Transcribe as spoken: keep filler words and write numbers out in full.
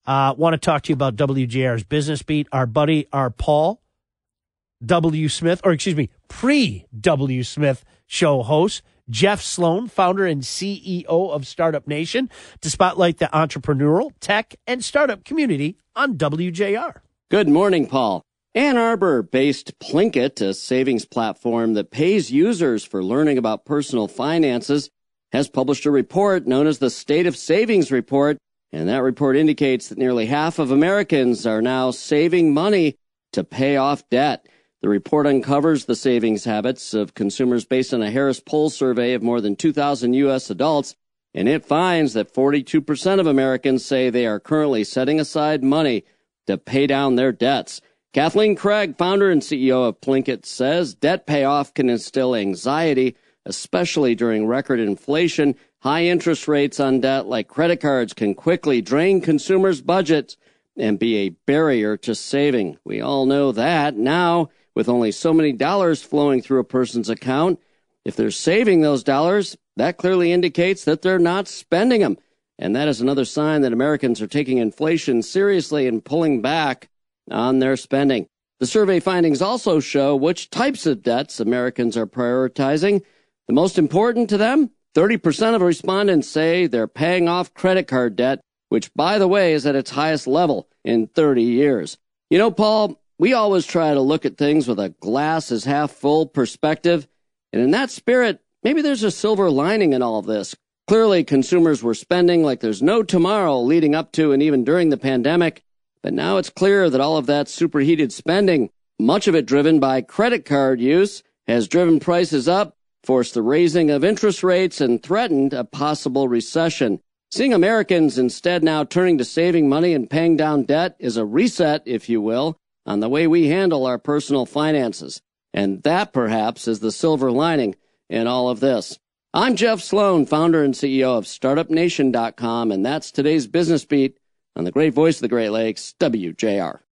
Uh, want to talk to you about W J R's Business Beat. Our buddy, our Paul W. Smith, or excuse me, pre-W. Smith show host, Jeff Sloan, founder and C E O of Startup Nation, to spotlight the entrepreneurial, tech, and startup community on W J R. Good morning, Paul. Ann Arbor-based Plinkett, a savings platform that pays users for learning about personal finances, has published a report known as the State of Savings Report, and that report indicates that nearly half of Americans are now saving money to pay off debt. The report uncovers the savings habits of consumers based on a Harris Poll survey of more than two thousand U S adults, and it finds that forty-two percent of Americans say they are currently setting aside money to pay down their debts. Kathleen Craig, founder and C E O of Plinkett, says debt payoff can instill anxiety, especially during record inflation. High interest rates on debt like credit cards can quickly drain consumers' budgets and be a barrier to saving. We all know that. Now, with only so many dollars flowing through a person's account, if they're saving those dollars, that clearly indicates that they're not spending them. And that is another sign that Americans are taking inflation seriously and pulling back on their spending. The survey findings also show which types of debts Americans are prioritizing. The most important to them, thirty percent of respondents say they're paying off credit card debt, which, by the way, is at its highest level in thirty years. You know, Paul, we always try to look at things with a glass is half full perspective. And in that spirit, maybe there's a silver lining in all of this. Clearly, consumers were spending like there's no tomorrow leading up to and even during the pandemic. But now it's clear that all of that superheated spending, much of it driven by credit card use, has driven prices up, forced the raising of interest rates, and threatened a possible recession. Seeing Americans instead now turning to saving money and paying down debt is a reset, if you will, on the way we handle our personal finances. And that, perhaps, is the silver lining in all of this. I'm Jeff Sloan, founder and C E O of Startup Nation dot com, and that's today's Business Beat on the great voice of the Great Lakes, W J R.